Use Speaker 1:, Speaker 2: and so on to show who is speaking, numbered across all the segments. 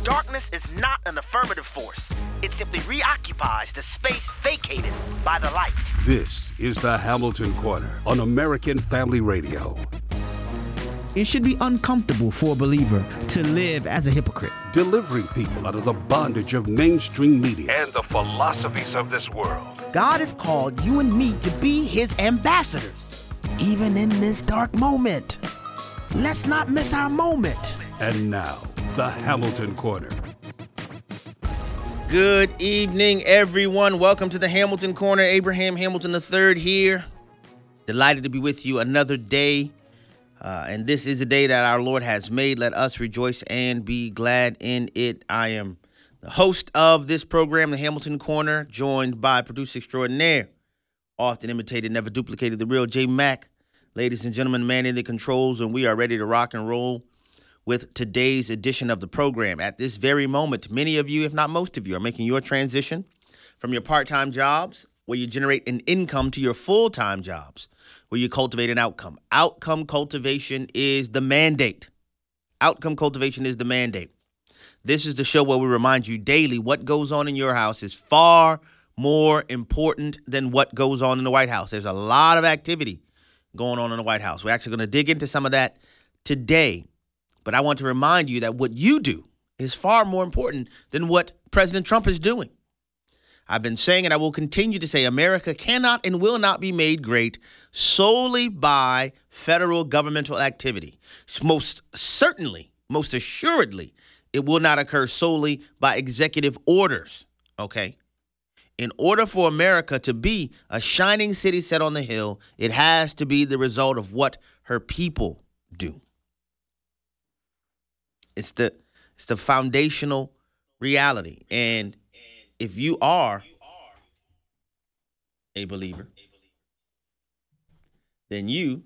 Speaker 1: Darkness is not an affirmative force. It simply reoccupies the space vacated by the light.
Speaker 2: This is the Hamilton Corner on American Family Radio.
Speaker 3: It should be uncomfortable for a believer to live as a hypocrite.
Speaker 2: Delivering people out of the bondage of mainstream media
Speaker 4: and the philosophies of this world.
Speaker 1: God has called you and me to be his ambassadors, even in this dark moment. Let's not miss our moment.
Speaker 2: And now, the Hamilton Corner.
Speaker 5: Good evening, everyone. Welcome to the Hamilton Corner. Abraham Hamilton III here. Delighted to be with you another day. And this is a day that our Lord has made. Let us rejoice and be glad in it. I am the host of this program, the Hamilton Corner, joined by producer extraordinaire, often imitated, never duplicated, the real J Mac. Ladies and gentlemen, man in the controls, and we are ready to rock and roll with today's edition of the program. At this very moment, many of you, if not most of you, are making your transition from your part-time jobs, where you generate an income, to your full-time jobs, where you cultivate an outcome. Outcome cultivation is the mandate. Outcome cultivation is the mandate. This is the show where we remind you daily what goes on in your house is far more important than what goes on in the White House. There's a lot of activity going on in the White House. We're actually going to dig into some of that today. But I want to remind you that what you do is far more important than what President Trump is doing. I've been saying, and I will continue to say, America cannot and will not be made great solely by federal governmental activity. Most certainly, most assuredly, it will not occur solely by executive orders, okay? In order for America to be a shining city set on the hill, it has to be the result of what her people do. It's the foundational reality. And if you are a believer, then you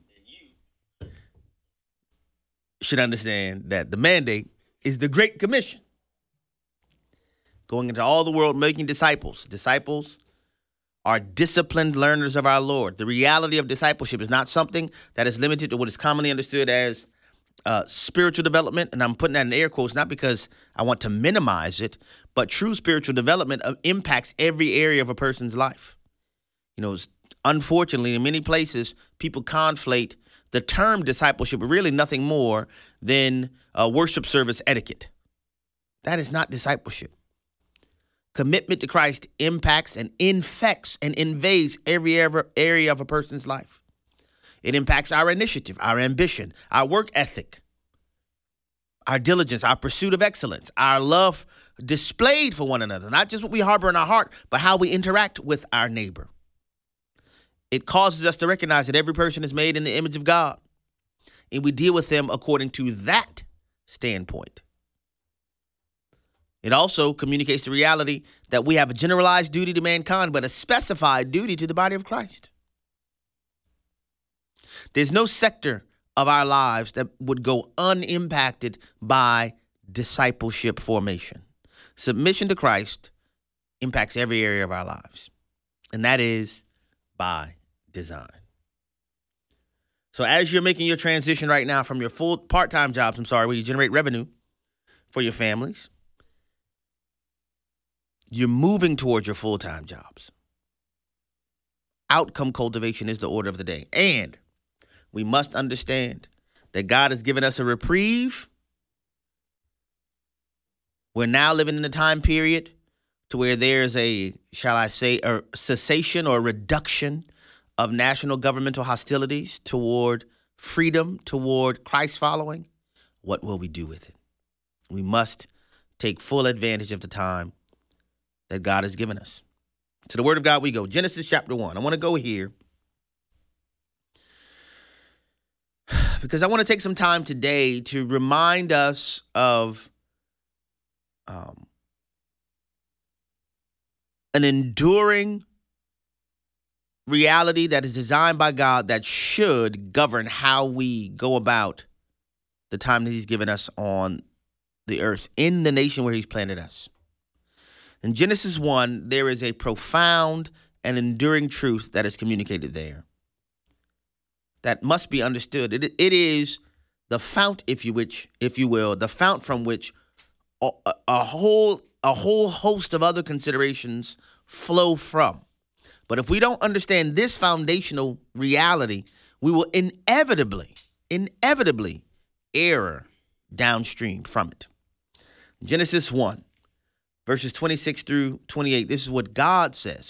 Speaker 5: should understand that the mandate is the Great Commission. Going into all the world, making disciples. Disciples are disciplined learners of our Lord. The reality of discipleship is not something that is limited to what is commonly understood as spiritual development, and I'm putting that in air quotes not because I want to minimize it, but true spiritual development impacts every area of a person's life. You know, unfortunately, in many places, people conflate the term discipleship with really nothing more than worship service etiquette. That is not discipleship. Commitment to Christ impacts and infects and invades every area of a person's life. It impacts our initiative, our ambition, our work ethic, our diligence, our pursuit of excellence, our love displayed for one another, not just what we harbor in our heart, but how we interact with our neighbor. It causes us to recognize that every person is made in the image of God, and we deal with them according to that standpoint. It also communicates the reality that we have a generalized duty to mankind, but a specified duty to the body of Christ. There's no sector of our lives that would go unimpacted by discipleship formation. Submission to Christ impacts every area of our lives, and that is by design. So as you're making your transition right now from your full part-time jobs, where you generate revenue for your families, you're moving towards your full-time jobs. Outcome cultivation is the order of the day. And we must understand that God has given us a reprieve. We're now living in a time period to where there's a cessation or reduction of national governmental hostilities toward freedom, toward Christ following. What will we do with it? We must take full advantage of the time that God has given us. To the Word of God we go. Genesis chapter 1. I want to go here because I want to take some time today to remind us of an enduring reality that is designed by God that should govern how we go about the time that he's given us on the earth, in the nation where he's planted us. In Genesis 1, there is a profound and enduring truth that is communicated there that must be understood. It is the fount, if you will, the fount from which a whole host of other considerations flow from. But if we don't understand this foundational reality, we will inevitably err downstream from it. Genesis 1, verses 26 through 28. This is what God says.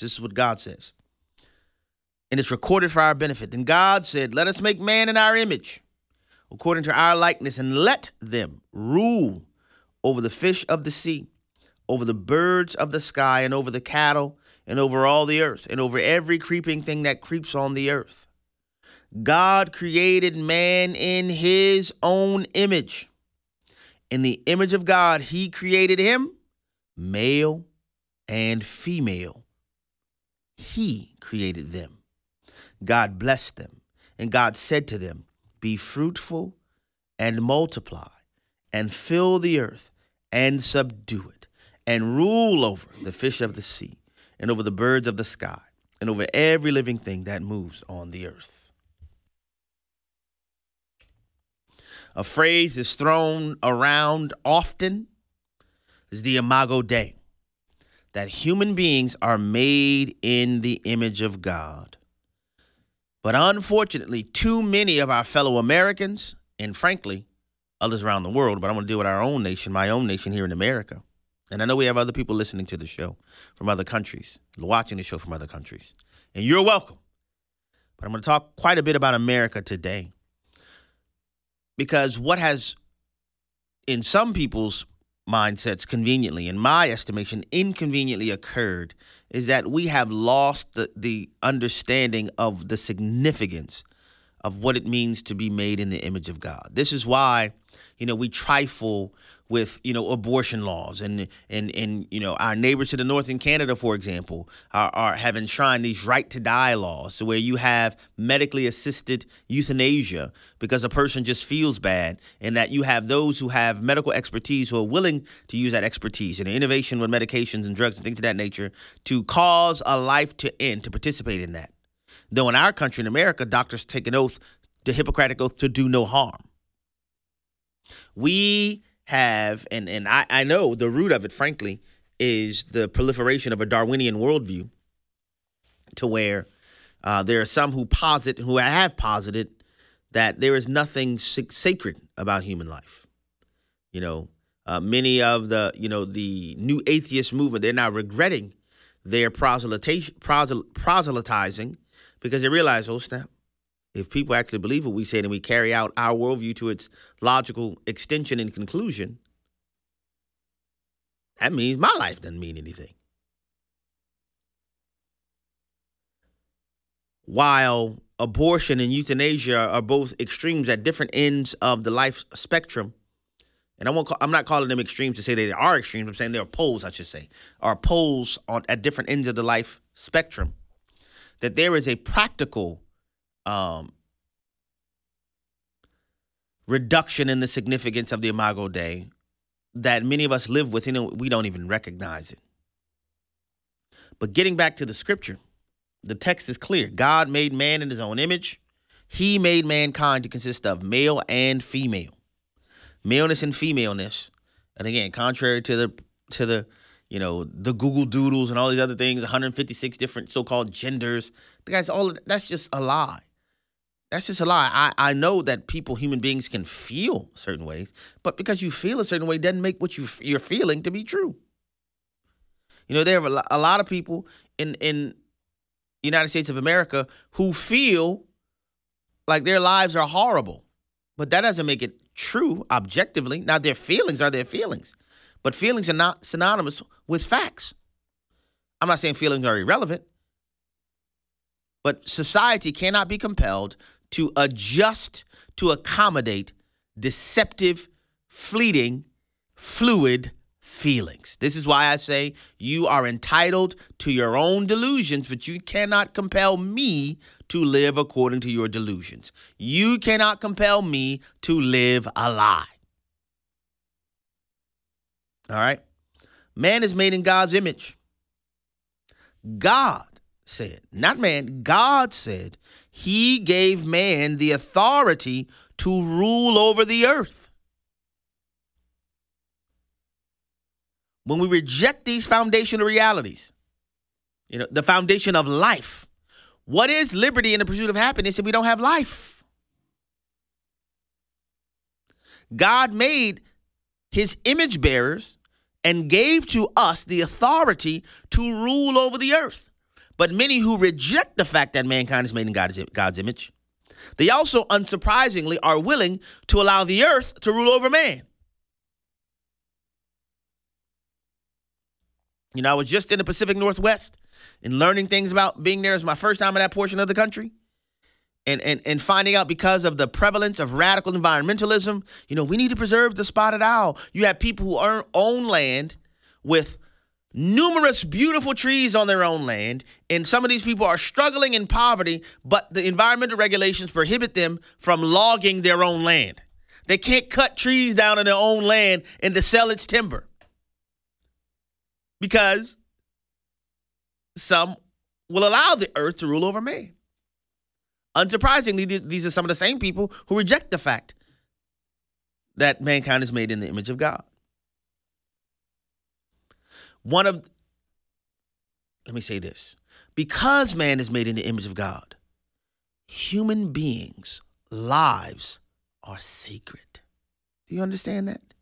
Speaker 5: And it's recorded for our benefit. And God said, let us make man in our image, according to our likeness, and let them rule over the fish of the sea, over the birds of the sky, and over the cattle, and over all the earth, and over every creeping thing that creeps on the earth. God created man in his own image. In the image of God, he created him, male and female. He created them. God blessed them, and God said to them, be fruitful and multiply, and fill the earth, and subdue it, and rule over the fish of the sea, and over the birds of the sky, and over every living thing that moves on the earth. A phrase is thrown around often is the Imago Dei, that human beings are made in the image of God. But unfortunately, too many of our fellow Americans, and frankly, others around the world, but I'm going to deal with our own nation, my own nation here in America. And I know we have other people listening to the show from other countries, watching the show from other countries. And you're welcome. But I'm going to talk quite a bit about America today. Because what has, in some people's mindsets conveniently, in my estimation, inconveniently occurred is that we have lost the understanding of the significance of what it means to be made in the image of God. This is why, we trifle with, abortion laws and our neighbors to the north in Canada, for example, have enshrined these right to die laws where you have medically assisted euthanasia because a person just feels bad, and that you have those who have medical expertise who are willing to use that expertise and innovation with medications and drugs and things of that nature to cause a life to end, to participate in that. Though in our country, in America, doctors take an oath, the Hippocratic oath, to do no harm. We have, and I know the root of it, frankly, is the proliferation of a Darwinian worldview, to where there are some who have posited that there is nothing sacred about human life. Many of the new atheist movement, they're now regretting their proselytizing because they realize, oh snap, if people actually believe what we say and we carry out our worldview to its logical extension and conclusion, that means my life doesn't mean anything. While abortion and euthanasia are both extremes at different ends of the life spectrum, and I'm not calling them extremes to say they are extremes, I'm saying they're poles, I should say, are poles at different ends of the life spectrum, that there is a practical reduction in the significance of the Imago Dei that many of us live with, we don't even recognize it. But getting back to the scripture, the text is clear. God made man in his own image. He made mankind to consist of male and female. Maleness and femaleness. And again, contrary to the Google Doodles and all these other things, 156 different so-called genders. That's just a lie. That's just a lie. I know that human beings can feel certain ways, but because you feel a certain way doesn't make what you're feeling to be true. There are a lot of people in the United States of America who feel like their lives are horrible, but that doesn't make it true objectively. Now, their feelings are their feelings, but feelings are not synonymous with facts. I'm not saying feelings are irrelevant, but society cannot be compelled to adjust to accommodate deceptive, fleeting, fluid feelings. This is why I say you are entitled to your own delusions, but you cannot compel me to live according to your delusions. You cannot compel me to live a lie. All right? Man is made in God's image. God said, not man, God said, he gave man the authority to rule over the earth. when we reject these foundational realities, the foundation of life, what is liberty and the pursuit of happiness if we don't have life? God made his image bearers and gave to us the authority to rule over the earth. But many who reject the fact that mankind is made in God's image, they also, unsurprisingly, are willing to allow the earth to rule over man. I was just in the Pacific Northwest and learning things about being there. It was my first time in that portion of the country. And finding out, because of the prevalence of radical environmentalism, we need to preserve the spotted owl. You have people who own land with numerous beautiful trees on their own land, and some of these people are struggling in poverty, but the environmental regulations prohibit them from logging their own land. They can't cut trees down in their own land and to sell its timber because some will allow the earth to rule over man. Unsurprisingly, these are some of the same people who reject the fact that mankind is made in the image of God. Let me say this. Because man is made in the image of God, human beings' lives are sacred. Do you understand that?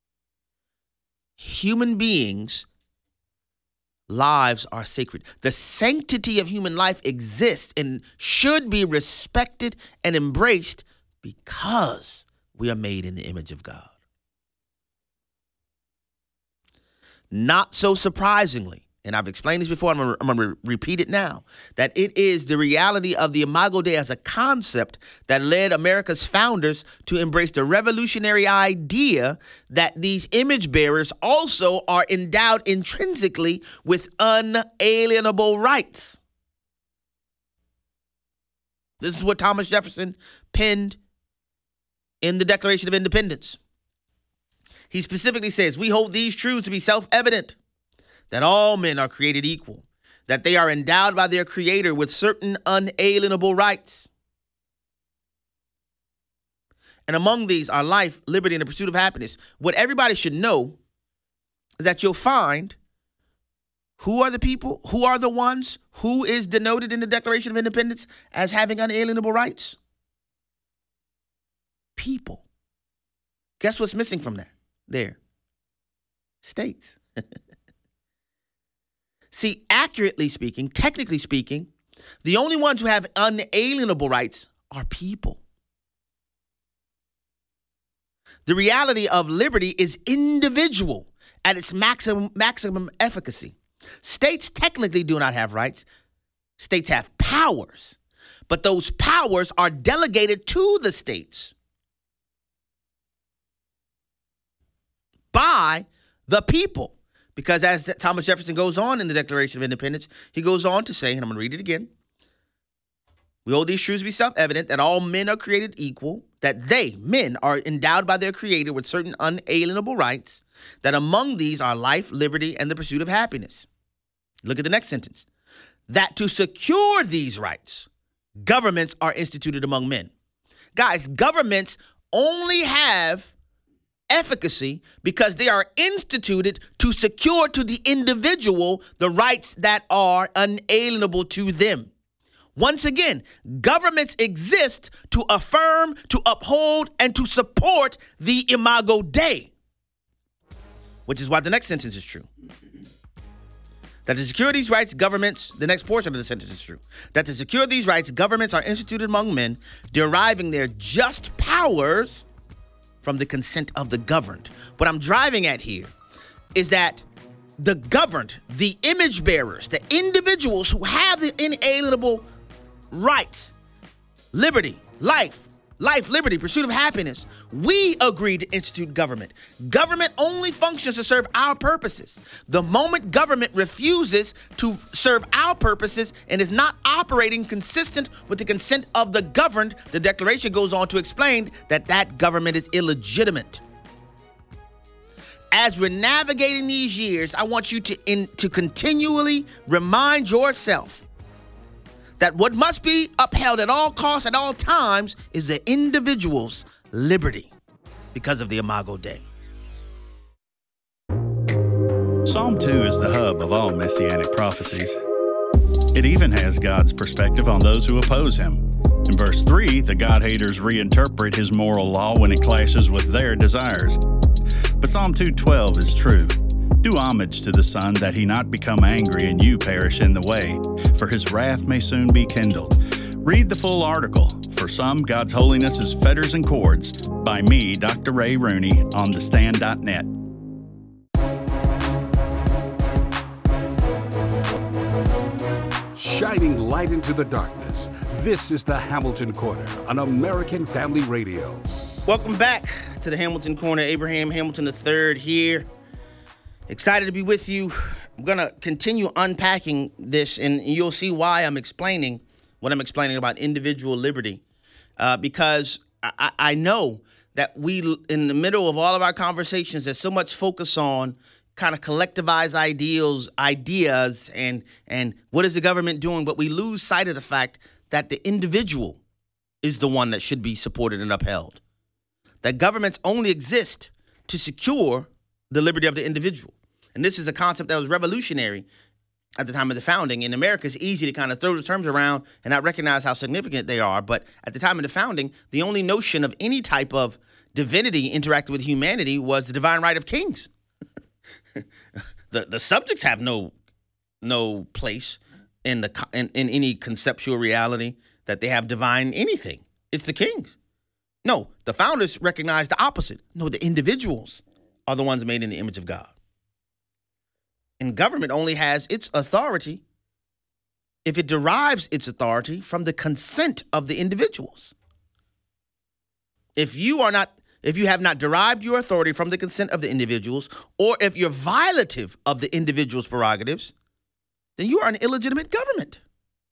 Speaker 5: Human beings' lives are sacred. The sanctity of human life exists and should be respected and embraced because we are made in the image of God. Not so surprisingly, and I've explained this before, I'm going to repeat it now, that it is the reality of the Imago Dei as a concept that led America's founders to embrace the revolutionary idea that these image bearers also are endowed intrinsically with unalienable rights. This is what Thomas Jefferson penned in the Declaration of Independence. He specifically says, "We hold these truths to be self-evident, that all men are created equal, that they are endowed by their Creator with certain unalienable rights. And among these are life, liberty, and the pursuit of happiness." What everybody should know is that you'll find who are the people, who are the ones, who is denoted in the Declaration of Independence as having unalienable rights? People. Guess what's missing from that? There. States. See, accurately speaking, technically speaking, the only ones who have unalienable rights are people. The reality of liberty is individual at its maximum efficacy. States technically do not have rights. States have powers, but those powers are delegated to the states by the people. Because as Thomas Jefferson goes on in the Declaration of Independence, he goes on to say, and I'm going to read it again, "We hold these truths to be self-evident, that all men are created equal, that they, men, are endowed by their Creator with certain unalienable rights, that among these are life, liberty, and the pursuit of happiness." Look at the next sentence. "That to secure these rights, governments are instituted among men." Guys, governments only have efficacy because they are instituted to secure to the individual the rights that are unalienable to them. Once again, governments exist to affirm, to uphold, and to support the Imago Dei, which is why the next sentence is true. That to secure these rights, governments, the next portion of the sentence is true. That to secure these rights, governments are instituted among men, deriving their just powers from the consent of the governed. What I'm driving at here is that the governed, the image bearers, the individuals who have the inalienable rights, liberty, life, liberty, pursuit of happiness, we agreed to institute government. Government only functions to serve our purposes. The moment government refuses to serve our purposes and is not operating consistent with the consent of the governed, the Declaration goes on to explain that that government is illegitimate. As we're navigating these years, I want you to continually remind yourself that what must be upheld at all costs, at all times, is the individual's liberty because of the Imago Dei.
Speaker 6: Psalm 2 is the hub of all messianic prophecies. It even has God's perspective on those who oppose him. In verse 3, the God-haters reinterpret his moral law when it clashes with their desires. But Psalm 2:12 is true. Do homage to the Son, that he not become angry and you perish in the way, for his wrath may soon be kindled. Read the full article, For Some, God's Holiness is Fetters and Cords, by me, Dr. Ray Rooney, on thestand.net.
Speaker 2: Shining light into the darkness. This is the Hamilton Corner on American Family Radio.
Speaker 5: Welcome back to the Hamilton Corner. Abraham Hamilton III here. Excited to be with you. I'm going to continue unpacking this, and you'll see why I'm explaining what I'm explaining about individual liberty. Because I know that we, in the middle of all of our conversations, there's so much focus on kind of collectivized ideas, and what is the government doing? But we lose sight of the fact that the individual is the one that should be supported and upheld. That governments only exist to secure the liberty of the individual. And this is a concept that was revolutionary at the time of the founding. In America, it's easy to kind of throw the terms around and not recognize how significant they are. But at the time of the founding, the only notion of any type of divinity interacting with humanity was the divine right of kings. The subjects have no place in any conceptual reality that they have divine anything. It's the kings. No, the founders recognized the opposite. No, the individuals are the ones made in the image of God. And government only has its authority if it derives its authority from the consent of the individuals. If you have not derived your authority from the consent of the individuals, or if you're violative of the individual's prerogatives, then you are an illegitimate government.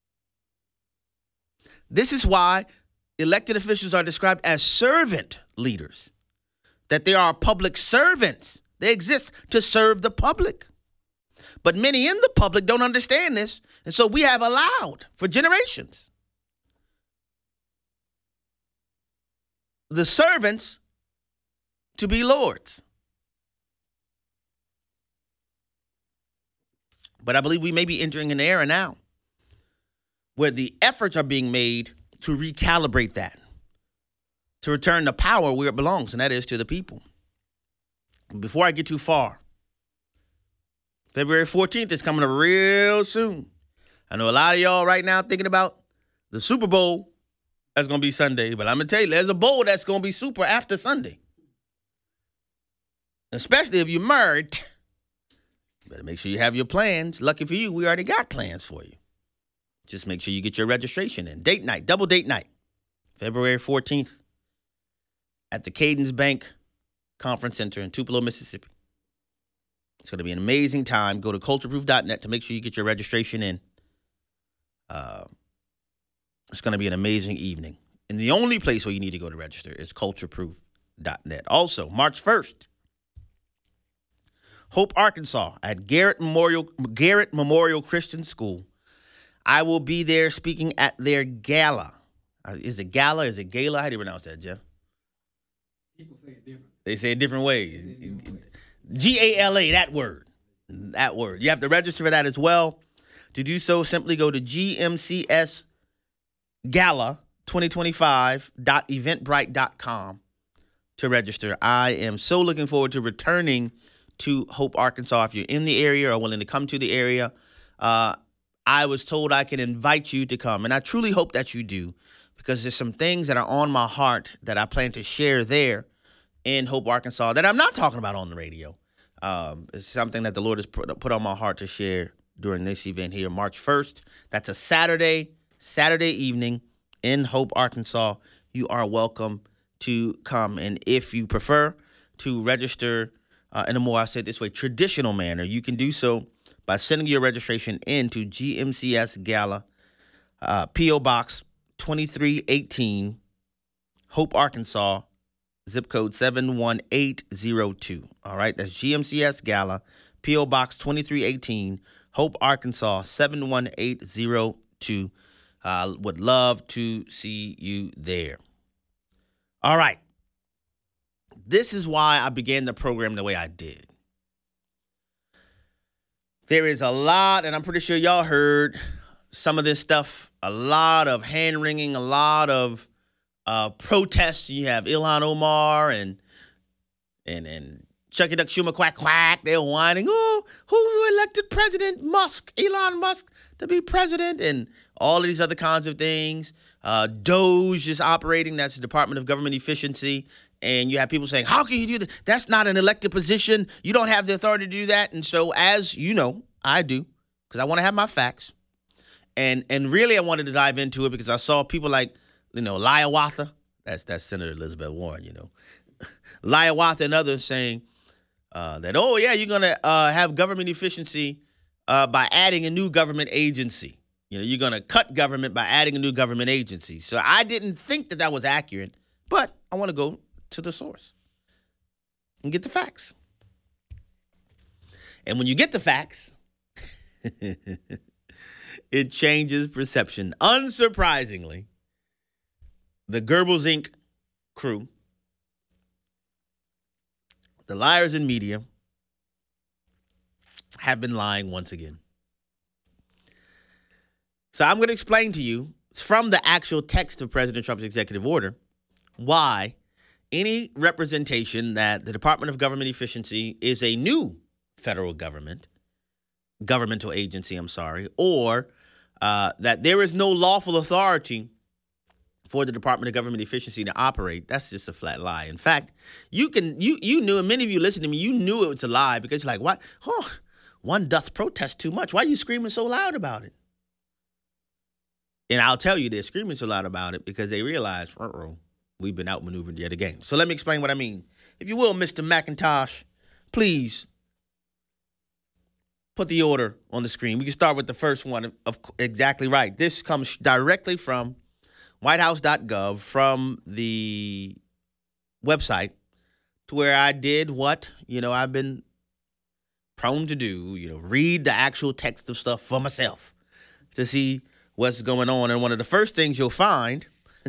Speaker 5: This is why elected officials are described as servant leaders, that they are public servants. They exist to serve the public. But many in the public don't understand this, and so we have allowed for generations the servants to be lords. But I believe we may be entering an era now where the efforts are being made to recalibrate that, to return the power where it belongs, and that is to the people. Before I get too far, February 14th is coming up real soon. I know a lot of y'all right now thinking about the Super Bowl. That's going to be Sunday. But I'm going to tell you, there's a bowl that's going to be super after Sunday. Especially if you're married. You better make sure you have your plans. Lucky for you, we already got plans for you. Just make sure you get your registration in. Date night, double date night. February 14th at the Cadence Bank Conference Center in Tupelo, Mississippi. It's going to be an amazing time. Go to cultureproof.net to make sure you get your registration in. It's going to be an amazing evening. And the only place where you need to go to register is cultureproof.net. Also, March 1st, Hope, Arkansas, at Garrett Memorial Christian School. I will be there speaking at their gala. Is it gala? Is it gala? How do you pronounce that, Jeff?
Speaker 7: People say it different.
Speaker 5: They say it different ways. G-A-L-A, that word. That word. You have to register for that as well. To do so, simply go to gmcsgala2025.eventbrite.com to register. I am so looking forward to returning to Hope, Arkansas. If you're in the area or willing to come to the area, I was told I can invite you to come. And I truly hope that you do, because there's some things that are on my heart that I plan to share there in Hope, Arkansas, that I'm not talking about on the radio. It's something that the Lord has put on my heart to share during this event here, March 1st. That's a Saturday evening in Hope, Arkansas. You are welcome to come. And if you prefer to register in a more, I say it this way, traditional manner, you can do so by sending your registration in to GMCS Gala, P.O. Box 2318, Hope, Arkansas, zip code 71802. All right, that's GMCS Gala, P.O. Box 2318, Hope, Arkansas, 71802. Would love to see you there. All right. This is why I began the program the way I did. There is a lot, and I'm pretty sure y'all heard some of this stuff, a lot of hand-wringing, a lot of protests. You have Ilhan Omar and Chucky Duck Schumer quack quack. They're whining, oh, who elected President Musk, Elon Musk, to be president, and all of these other kinds of things. DOGE is operating. That's the Department of Government Efficiency. And you have people saying, how can you do that? That's not an elected position. You don't have the authority to do that. And so, as you know, I do, because I want to have my facts. And really, I wanted to dive into it because I saw people like, Liawatha. That's Senator Elizabeth Warren, Liawatha and others saying that, oh, yeah, you're going to have government efficiency by adding a new government agency. You're going to cut government by adding a new government agency. So I didn't think that was accurate, but I want to go to the source and get the facts. And when you get the facts, it changes perception. Unsurprisingly, the Goebbels Inc. crew, the liars in media, have been lying once again. So I'm going to explain to you from the actual text of President Trump's executive order why any representation that the Department of Government Efficiency is a new federal governmental agency, or that there is no lawful authority for the Department of Government Efficiency to operate. That's just a flat lie. In fact, you knew, and many of you listening to me, you knew it was a lie because you're like, why? Oh, one doth protest too much. Why are you screaming so loud about it? And I'll tell you, they're screaming so loud about it because they realize, we've been outmaneuvered yet again. So let me explain what I mean. If you will, Mr. McIntosh, please put the order on the screen. We can start with the first one. Exactly right. This comes directly from whitehouse.gov, from the website, to where I did what, I've been prone to do, read the actual text of stuff for myself to see what's going on. And one of the first things you'll find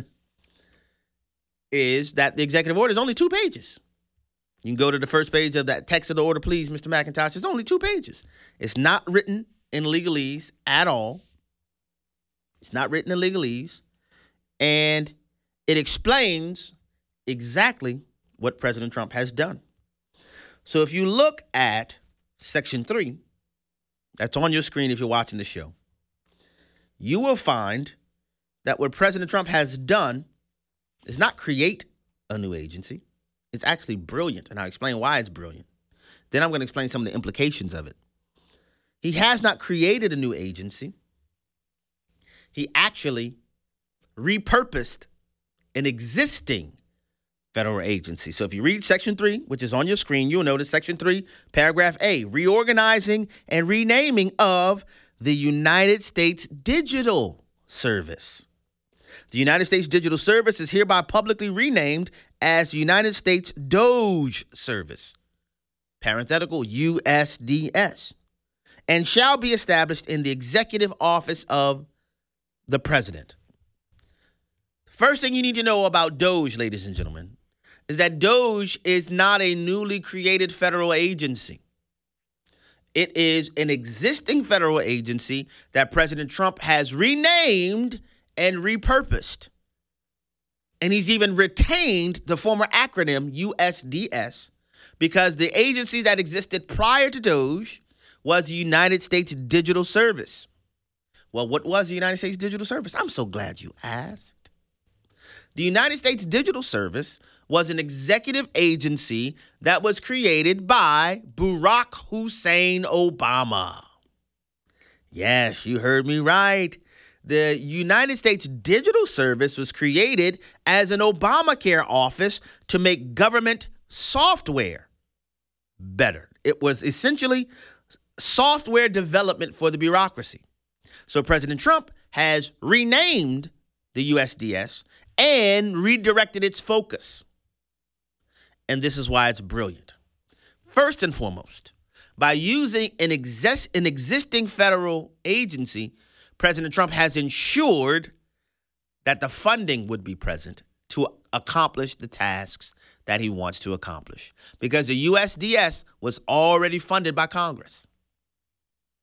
Speaker 5: is that the executive order is only 2 pages. You can go to the first page of that text of the order, please, Mr. McIntosh. It's only 2 pages. It's not written in legalese at all. It's not written in legalese. And it explains exactly what President Trump has done. So if you look at Section 3, that's on your screen if you're watching the show, you will find that what President Trump has done is not create a new agency. It's actually brilliant, and I'll explain why it's brilliant. Then I'm going to explain some of the implications of it. He has not created a new agency. He actually repurposed an existing federal agency. So if you read Section 3, which is on your screen, you'll notice Section 3, Paragraph A, reorganizing and renaming of the United States Digital Service. The United States Digital Service is hereby publicly renamed as the United States DOGE Service, parenthetical USDS, and shall be established in the executive office of the president. First thing you need to know about DOGE, ladies and gentlemen, is that DOGE is not a newly created federal agency. It is an existing federal agency that President Trump has renamed and repurposed. And he's even retained the former acronym USDS because the agency that existed prior to DOGE was the United States Digital Service. Well, what was the United States Digital Service? I'm so glad you asked. The United States Digital Service was an executive agency that was created by Barack Hussein Obama. Yes, you heard me right. The United States Digital Service was created as an Obamacare office to make government software better. It was essentially software development for the bureaucracy. So President Trump has renamed the USDS and redirected its focus. And this is why it's brilliant. First and foremost, by using an existing federal agency, President Trump has ensured that the funding would be present to accomplish the tasks that he wants to accomplish. Because the USDS was already funded by Congress.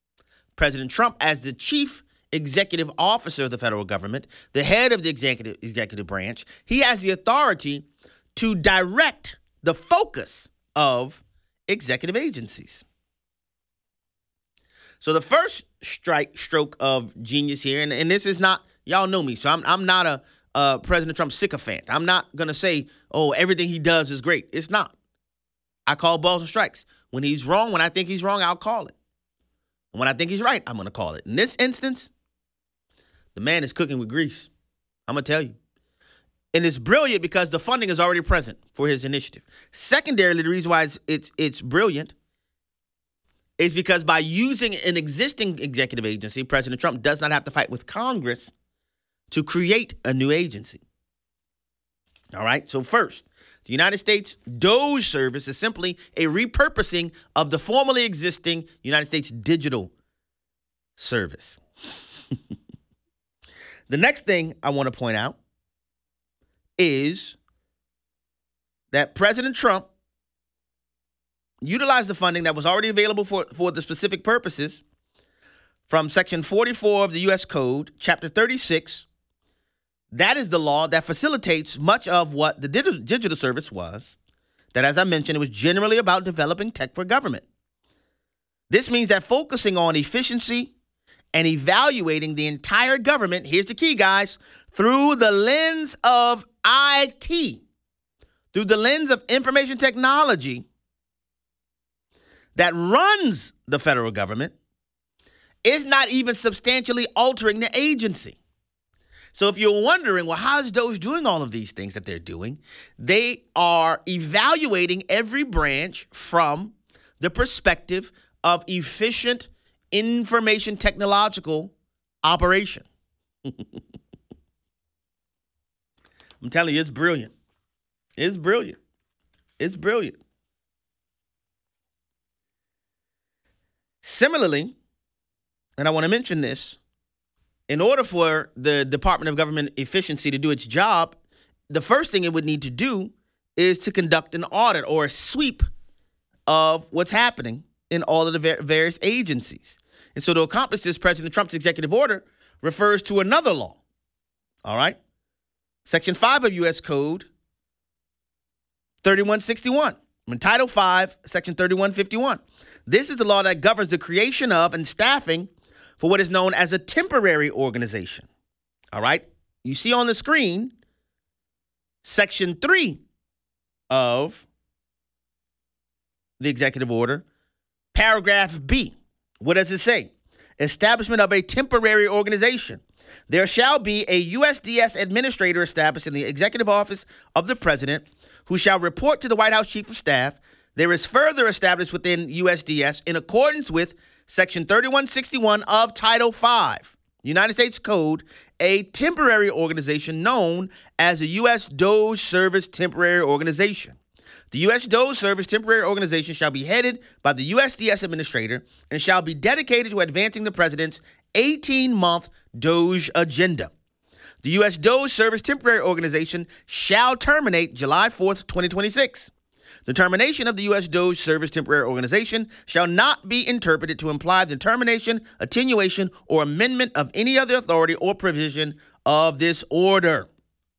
Speaker 5: President Trump, as the chief executive officer of the federal government, the head of the executive branch, he has the authority to direct the focus of executive agencies. So the first stroke of genius here, and this is not, y'all know me, so I'm not a President Trump sycophant. I'm not going to say, oh, everything he does is great. It's not. I call balls and strikes. When he's wrong, when I think he's wrong, I'll call it. And when I think he's right, I'm going to call it. In this instance, the man is cooking with grease. I'm going to tell you. And it's brilliant because the funding is already present for his initiative. Secondarily, the reason why it's brilliant is because by using an existing executive agency, President Trump does not have to fight with Congress to create a new agency. All right, so first, the United States DOGE service is simply a repurposing of the formerly existing United States Digital Service. The next thing I want to point out is that President Trump utilized the funding that was already available for the specific purposes from Section 44 of the U.S. Code, Chapter 36. That is the law that facilitates much of what the digital service was, that, as I mentioned, it was generally about developing tech for government. This means that focusing on efficiency and evaluating the entire government, here's the key, guys, through the lens of IT, through the lens of information technology that runs the federal government, is not even substantially altering the agency. So if you're wondering, well, how is DOGE doing all of these things that they're doing? They are evaluating every branch from the perspective of efficient information technological operation. I'm telling you, it's brilliant. It's brilliant. It's brilliant. Similarly, and I want to mention this, in order for the Department of Government Efficiency to do its job, the first thing it would need to do is to conduct an audit or a sweep of what's happening in all of the various agencies. And so to accomplish this, President Trump's executive order refers to another law. All right? Section 5 of U.S. Code 3161. In Title 5, Section 3151. This is the law that governs the creation of and staffing for what is known as a temporary organization. All right? You see on the screen, Section 3 of the executive order, paragraph B. What does it say? Establishment of a temporary organization. There shall be a USDS administrator established in the executive office of the president who shall report to the White House Chief of Staff. There is further established within USDS in accordance with Section 3161 of Title 5, United States Code, a temporary organization known as the U.S. DOGE Service Temporary Organization. The U.S. DOGE Service Temporary Organization shall be headed by the USDS Administrator and shall be dedicated to advancing the President's 18-month DOGE agenda. The U.S. DOGE Service Temporary Organization shall terminate July 4th, 2026. The termination of the U.S. DOGE Service Temporary Organization shall not be interpreted to imply the termination, attenuation, or amendment of any other authority or provision of this order.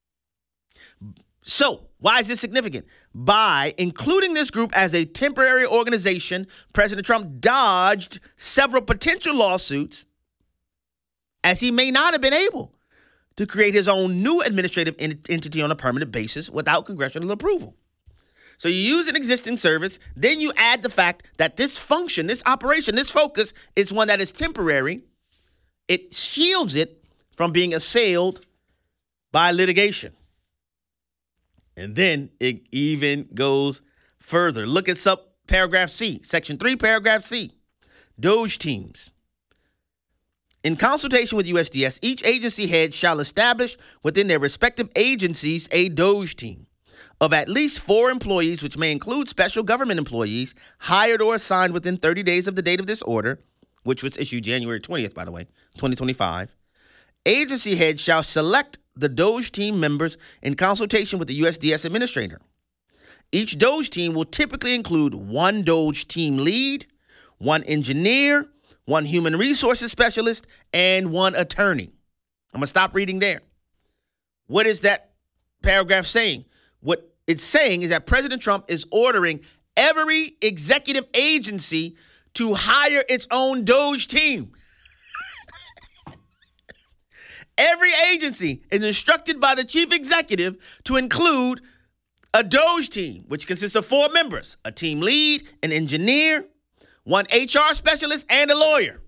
Speaker 5: So, why is this significant? By including this group as a temporary organization, President Trump dodged several potential lawsuits, as he may not have been able to create his own new administrative entity on a permanent basis without congressional approval. So you use an existing service, then you add the fact that this function, this operation, this focus is one that is temporary. It shields it from being assailed by litigation. And then it even goes further. Look at paragraph C, Section 3, paragraph C. DOGE teams. In consultation with USDS, each agency head shall establish within their respective agencies a DOGE team of at least 4 employees, which may include special government employees hired or assigned within 30 days of the date of this order, which was issued January 20th, by the way, 2025. Agency heads shall select the DOGE team members in consultation with the USDS administrator. Each DOGE team will typically include 1 DOGE team lead, 1 engineer, 1 human resources specialist, and 1 attorney. I'm going to stop reading there. What is that paragraph saying? What it's saying is that President Trump is ordering every executive agency to hire its own Doge team. Every agency is instructed by the chief executive to include a Doge team, which consists of 4 members, a team lead, an engineer, 1 HR specialist, and a lawyer.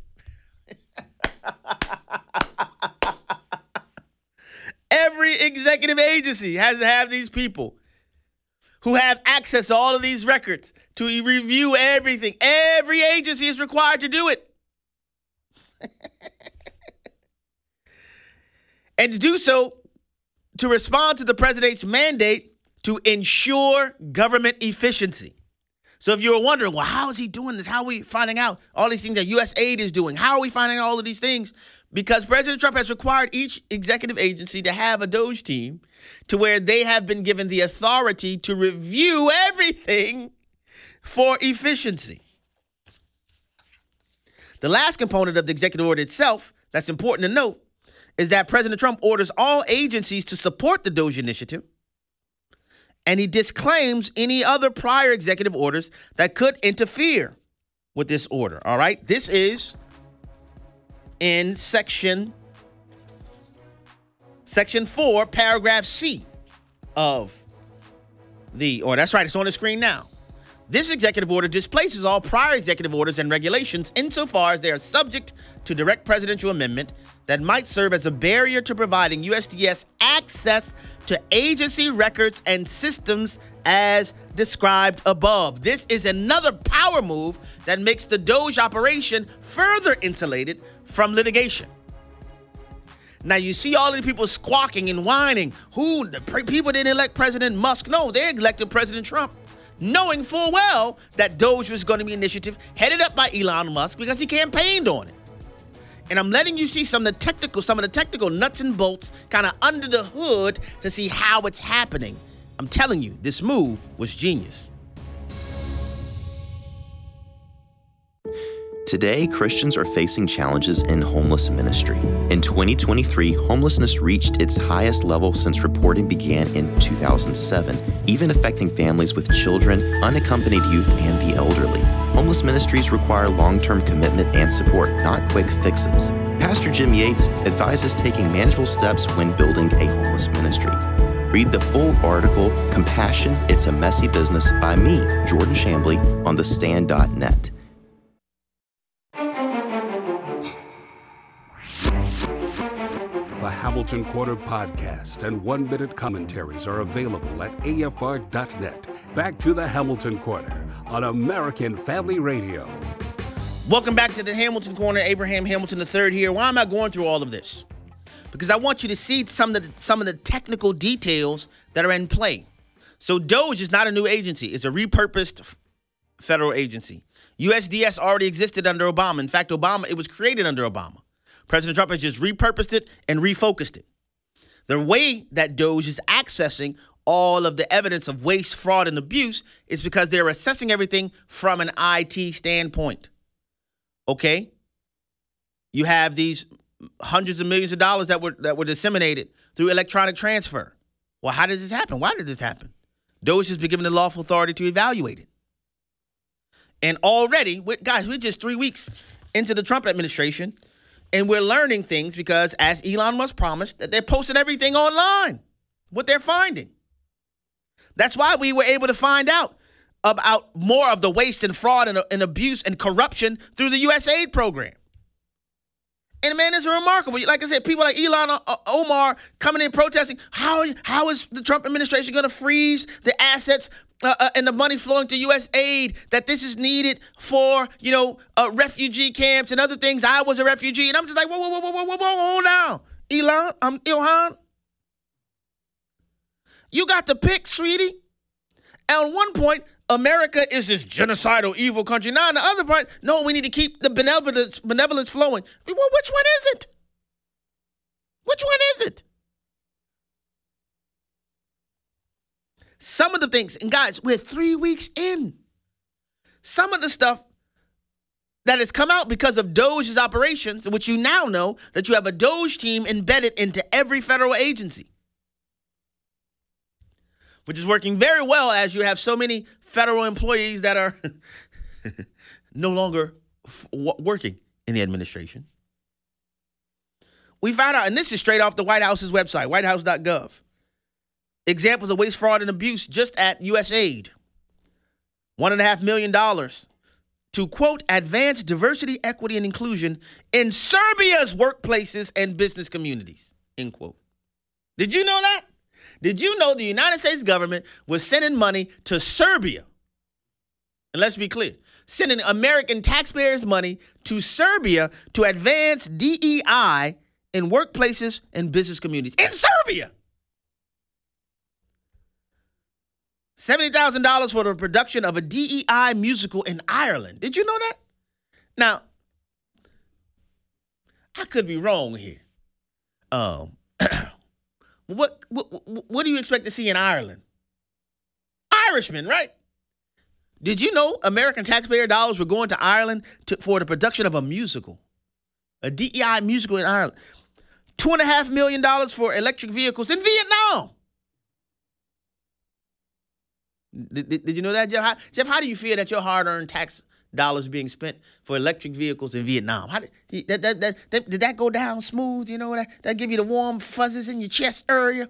Speaker 5: Every executive agency has to have these people who have access to all of these records to review everything. Every agency is required to do it. And to do so, to respond to the president's mandate to ensure government efficiency. So if you were wondering, well, how is he doing this? How are we finding out all these things that USAID is doing? How are we finding out all of these things? Because President Trump has required each executive agency to have a Doge team to where they have been given the authority to review everything for efficiency. The last component of the executive order itself that's important to note is that President Trump orders all agencies to support the Doge initiative, and he disclaims any other prior executive orders that could interfere with this order. All right? This is in section 4, paragraph C of the order. That's right. It's on the screen now. This executive order displaces all prior executive orders and regulations insofar as they are subject to direct presidential amendment that might serve as a barrier to providing USDS access to agency records and systems as described above. This is another power move that makes the Doge operation further insulated from litigation. Now, you see all of the people squawking and whining. People didn't elect President Musk. No, they elected President Trump, knowing full well that Doge was going to be an initiative headed up by Elon Musk because he campaigned on it. And I'm letting you see some of the technical nuts and bolts kind of under the hood to see how it's happening. I'm telling you, this move was genius.
Speaker 8: Today, Christians are facing challenges in homeless ministry. In 2023, homelessness reached its highest level since reporting began in 2007, even affecting families with children, unaccompanied youth, and the elderly. Homeless ministries require long-term commitment and support, not quick fixes. Pastor Jim Yates advises taking manageable steps when building a homeless ministry. Read the full article, Compassion, It's a Messy Business, by me, Jordan Chambly, on thestand.net.
Speaker 2: The Hamilton Quarter podcast and 1-minute commentaries are available at afr.net. Back to the Hamilton Quarter on American Family Radio.
Speaker 5: Welcome back to the Hamilton Corner. Abraham Hamilton III here. Why am I going through all of this? Because I want you to see some of the technical details that are in play. So Doge is not a new agency. It's a repurposed federal agency. USDS already existed under Obama. In fact, it was created under Obama. President Trump has just repurposed it and refocused it. The way that Doge is accessing all of the evidence of waste, fraud, and abuse is because they're assessing everything from an IT standpoint. Okay? You have these hundreds of millions of dollars that were disseminated through electronic transfer. Well, how did this happen? Why did this happen? Doge has been given the lawful authority to evaluate it. And already, guys, we're just 3 weeks into the Trump administration, and we're learning things because, as Elon Musk promised, that they're posting everything online, what they're finding. That's why we were able to find out about more of the waste and fraud and abuse and corruption through the USAID program. And, man, it's remarkable. Like I said, people like Ilhan Omar coming in protesting. How is the Trump administration going to freeze the assets and the money flowing to USAID, that this is needed for, refugee camps and other things? I was a refugee. And I'm just like, whoa, hold on. Ilhan, you got the pick, sweetie. At one point, America is this genocidal, evil country. Now, on the other part, no, we need to keep the benevolence flowing. Well, which one is it? Which one is it? Some of the things, and guys, we're 3 weeks in. Some of the stuff that has come out because of DOJ's operations, which you now know that you have a DOJ team embedded into every federal agency, which is working very well as you have so many federal employees that are no longer working in the administration. We found out, and this is straight off the White House's website, whitehouse.gov, examples of waste, fraud, and abuse just at USAID. $1.5 million to, quote, advance diversity, equity, and inclusion in Serbia's workplaces and business communities, end quote. Did you know that? Did you know the United States government was sending money to Serbia? And let's be clear, sending American taxpayers' money to Serbia to advance DEI in workplaces and business communities in Serbia. $70,000 for the production of a DEI musical in Ireland. Did you know that? Now, I could be wrong here. What do you expect to see in Ireland? Irishmen, right? Did you know American taxpayer dollars were going to Ireland for the production of a musical, a DEI musical in Ireland? $2.5 million for electric vehicles in Vietnam. Did you know that, Jeff? Jeff, how do you feel that your hard-earned tax dollars being spent for electric vehicles in Vietnam? Did that go down smooth? You know, that give you the warm fuzzies in your chest area?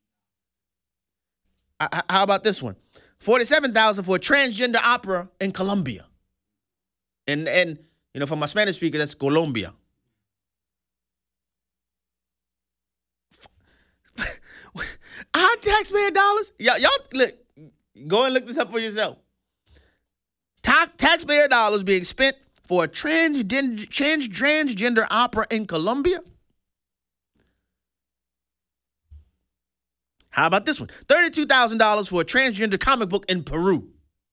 Speaker 5: How about this one? $47,000 for a transgender opera in Colombia. And you know, for my Spanish speakers, that's Colombia. Our taxpayer dollars? Y'all look, go and look this up for yourself. Taxpayer dollars being spent for a transgender opera in Colombia? How about this one? $32,000 for a transgender comic book in Peru.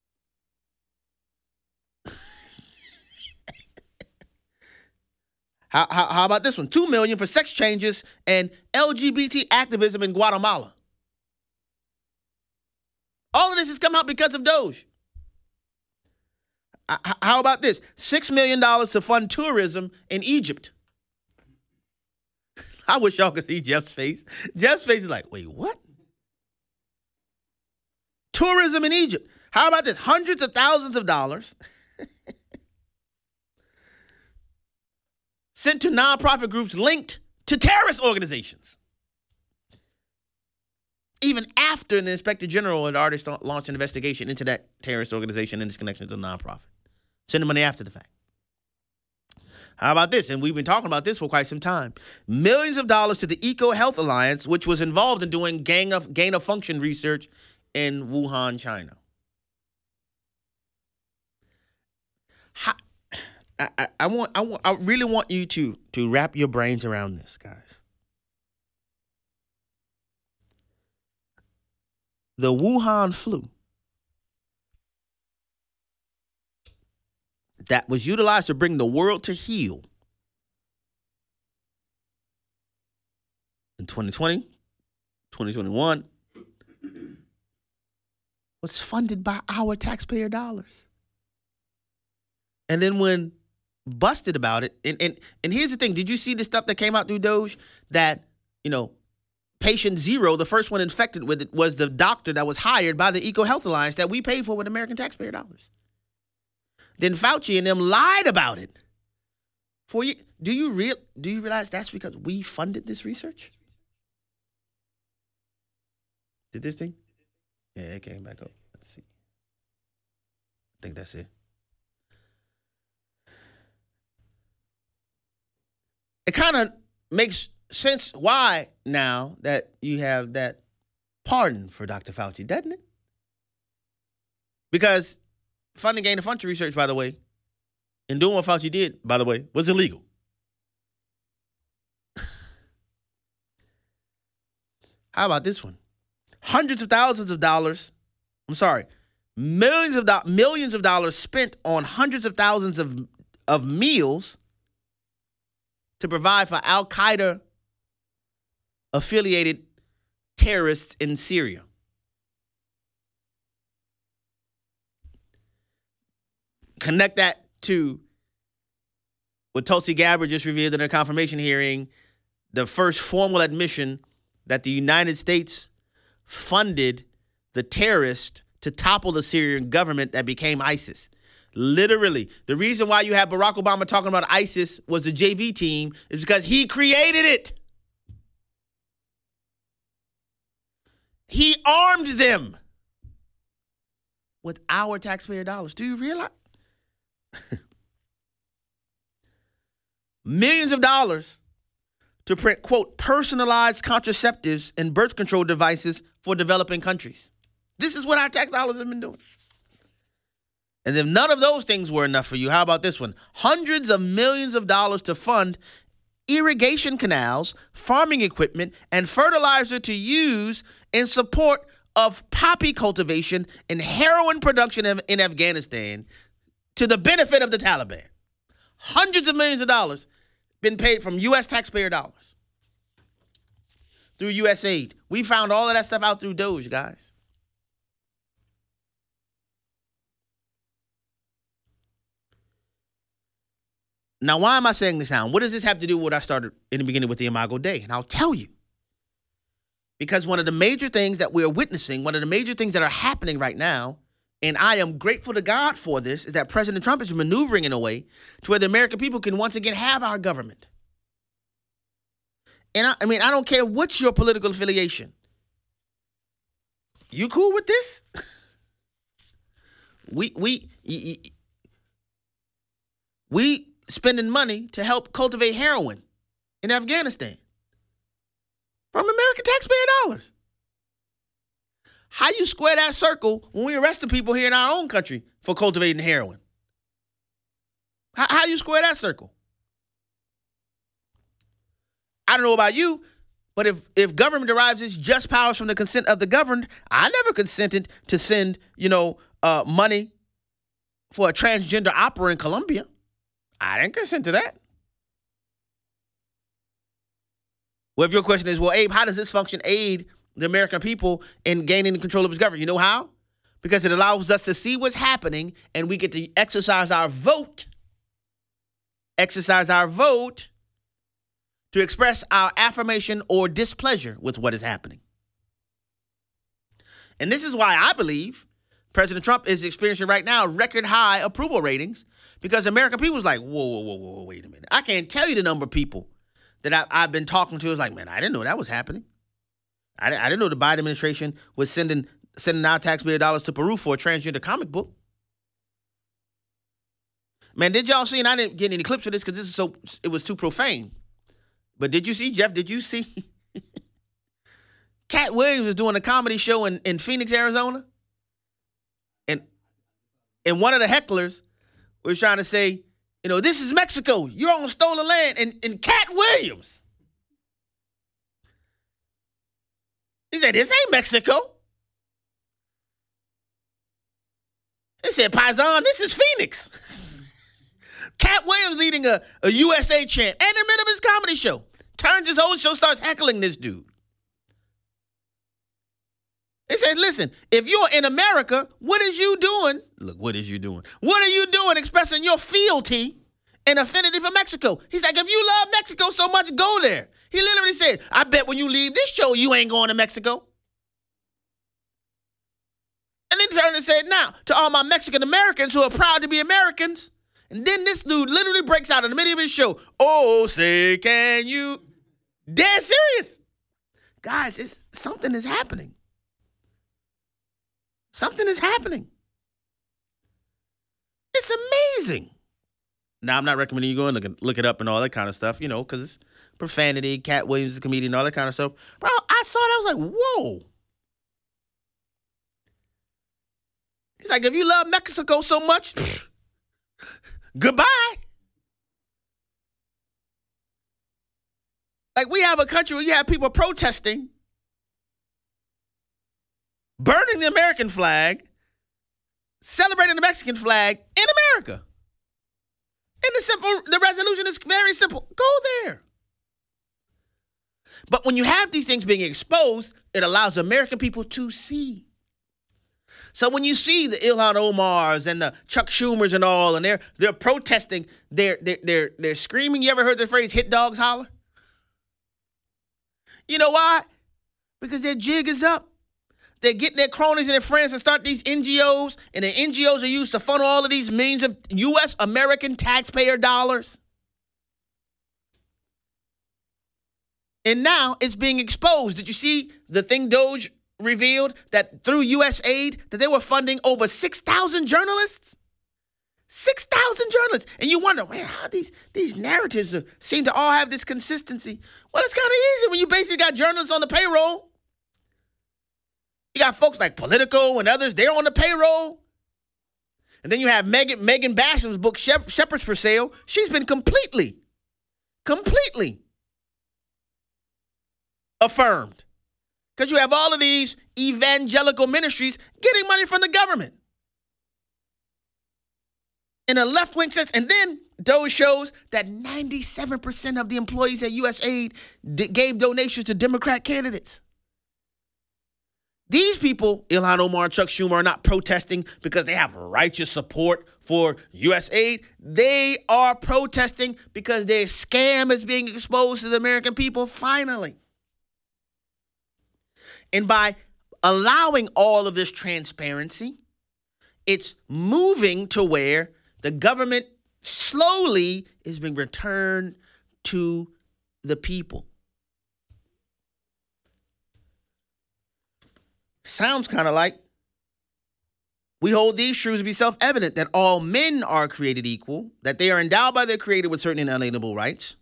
Speaker 5: How about this one? $2 million for sex changes and LGBT activism in Guatemala. All of this has come out because of DOJ. How about this? $6 million to fund tourism in Egypt. I wish y'all could see Jeff's face. Jeff's face is like, wait, what? Tourism in Egypt. How about this? Hundreds of thousands of dollars sent to nonprofit groups linked to terrorist organizations. Even after the Inspector General had already launched an investigation into that terrorist organization and its connection to the nonprofit. Send the money after the fact. How about this? And we've been talking about this for quite some time. Millions of dollars to the Eco Health Alliance, which was involved in doing gain of function research in Wuhan, China. I really want you to wrap your brains around this, guys. The Wuhan flu that was utilized to bring the world to heel in 2020, 2021, was funded by our taxpayer dollars. And then when busted about it, and here's the thing, did you see the stuff that came out through DOJ that, you know, patient zero, the first one infected with it, was the doctor that was hired by the Eco Health Alliance that we paid for with American taxpayer dollars. Then Fauci and them lied about it. For you, do you realize that's because we funded this research? Did this thing? Yeah, it came back up. Let's see. I think that's it. It kind of makes sense why now that you have that pardon for Dr. Fauci, doesn't it? Because funding gain of function research, by the way, and doing what Fauci did, by the way, was illegal. How about this one? Hundreds of thousands of dollars, millions of dollars spent on hundreds of thousands of meals to provide for Al-Qaeda affiliated terrorists in Syria. Connect that to what Tulsi Gabbard just revealed in her confirmation hearing, the first formal admission that the United States funded the terrorists to topple the Syrian government that became ISIS. Literally, the reason why you have Barack Obama talking about ISIS was the JV team is because he created it. He armed them with our taxpayer dollars. Do you realize? Millions of dollars to print, quote, personalized contraceptives and birth control devices for developing countries. This is what our tax dollars have been doing. And if none of those things were enough for you, how about this one? Hundreds of millions of dollars to fund irrigation canals, farming equipment, and fertilizer to use in support of poppy cultivation and heroin production in Afghanistan to the benefit of the Taliban. Hundreds of millions of dollars been paid from U.S. taxpayer dollars through USAID. We found all of that stuff out through Doge, guys. Now, why am I saying this now? What does this have to do with what I started in the beginning with the Imago Dei? And I'll tell you. Because one of the major things that we're witnessing, one of the major things that are happening right now, and I am grateful to God for this, is that President Trump is maneuvering in a way to where the American people can once again have our government. And I mean, I don't care what's your political affiliation. You cool with this? We spending money to help cultivate heroin in Afghanistan from American taxpayer dollars. How you square that circle when we arresting people here in our own country for cultivating heroin? How you square that circle? I don't know about you, but if government derives its just powers from the consent of the governed, I never consented to send, money for a transgender opera in Colombia. I didn't consent to that. Well, if your question is, well, Abe, how does this function aid the American people in gaining control of his government? You know how? Because it allows us to see what's happening and we get to exercise our vote to express our affirmation or displeasure with what is happening. And this is why I believe President Trump is experiencing right now record high approval ratings, because the American people is like, whoa, wait a minute. I can't tell you the number of people that I've been talking to is like, man, I didn't know that was happening. I didn't know the Biden administration was sending our taxpayer dollars to Peru for a transgender comic book. Man, did y'all see, and I didn't get any clips of this because it was too profane. But did you see, Jeff, Cat Williams was doing a comedy show in Phoenix, Arizona? And one of the hecklers was trying to say, this is Mexico. You're on stolen land. And Cat Williams, he said, this ain't Mexico. He said, Paisan, this is Phoenix. Cat Williams leading a USA chant and in the middle of his comedy show. Turns his whole show, starts heckling this dude. He said, listen, if you're in America, what is you doing? Look, what is you doing? What are you doing expressing your fealty and affinity for Mexico? He's like, if you love Mexico so much, go there. He literally said, I bet when you leave this show, you ain't going to Mexico. And then turned and said, now, to all my Mexican Americans who are proud to be Americans. And then this dude literally breaks out in the middle of his show. Oh, say, can you? Dead serious. Guys, something is happening. Something is happening. It's amazing. Now, I'm not recommending you go and look it up and all that kind of stuff, because it's profanity, Cat Williams is a comedian, all that kind of stuff. Bro, I saw that, I was like, whoa. He's like, if you love Mexico so much, goodbye. Like, we have a country where you have people protesting, burning the American flag, celebrating the Mexican flag in America. And the resolution is very simple. Go there. But when you have these things being exposed, it allows American people to see. So when you see the Ilhan Omars and the Chuck Schumers and all, and they're protesting, they're screaming. You ever heard the phrase "hit dogs holler"? You know why? Because their jig is up. They're getting their cronies and their friends to start these NGOs, and the NGOs are used to funnel all of these millions of U.S. American taxpayer dollars. And now it's being exposed. Did you see the thing Doge revealed that through U.S. aid that they were funding over 6,000 journalists? 6,000 journalists. And you wonder, man, how these narratives seem to all have this consistency. Well, it's kind of easy when you basically got journalists on the payroll. You got folks like Politico and others, they're on the payroll. And then you have Megan Basham's book, Shepherds for Sale. She's been completely affirmed. Because you have all of these evangelical ministries getting money from the government. In a left-wing sense. And then Doge shows that 97% of the employees at USAID gave donations to Democrat candidates. These people, Ilhan Omar and Chuck Schumer, are not protesting because they have righteous support for USAID. They are protesting because their scam is being exposed to the American people finally. And by allowing all of this transparency, it's moving to where the government slowly is being returned to the people. Sounds kind of like we hold these truths to be self-evident, that all men are created equal, that they are endowed by their Creator with certain unalienable rights,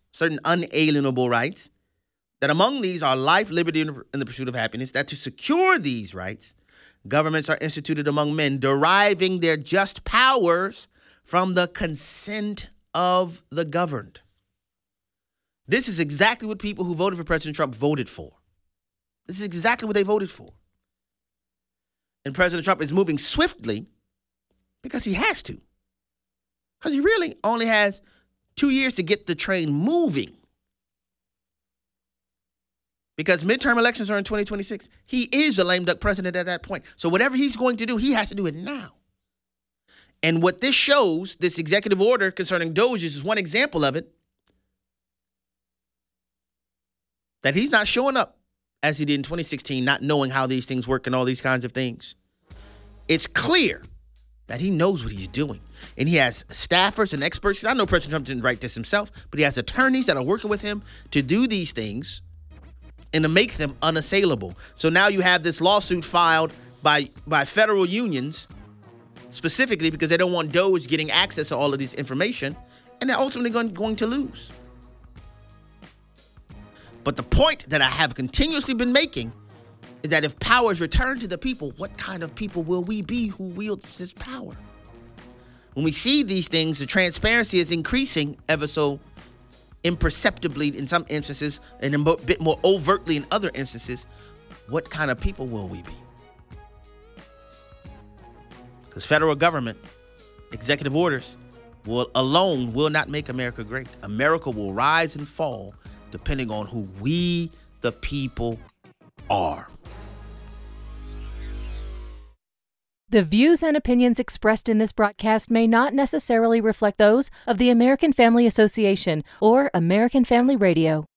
Speaker 5: that among these are life, liberty, and the pursuit of happiness, that to secure these rights, governments are instituted among men, deriving their just powers from the consent of the governed. This is exactly what people who voted for President Trump voted for. This is exactly what they voted for. And President Trump is moving swiftly because he has to. Because he really only has 2 years to get the train moving. Because midterm elections are in 2026. He is a lame duck president at that point. So whatever he's going to do, he has to do it now. And what this shows, this executive order concerning Doges is one example of it, that he's not showing up as he did in 2016, not knowing how these things work and all these kinds of things. It's clear that he knows what he's doing. And he has staffers and experts. I know President Trump didn't write this himself, but he has attorneys that are working with him to do these things and to make them unassailable. So now you have this lawsuit filed by federal unions, specifically because they don't want Doge getting access to all of this information, and they're ultimately going to lose. But the point that I have continuously been making is that if power is returned to the people, what kind of people will we be who wields this power? When we see these things, the transparency is increasing ever so imperceptibly in some instances and a bit more overtly in other instances. What kind of people will we be? Because federal government, executive orders alone will not make America great. America will rise and fall depending on who we, the people, are.
Speaker 9: The views and opinions expressed in this broadcast may not necessarily reflect those of the American Family Association or American Family Radio.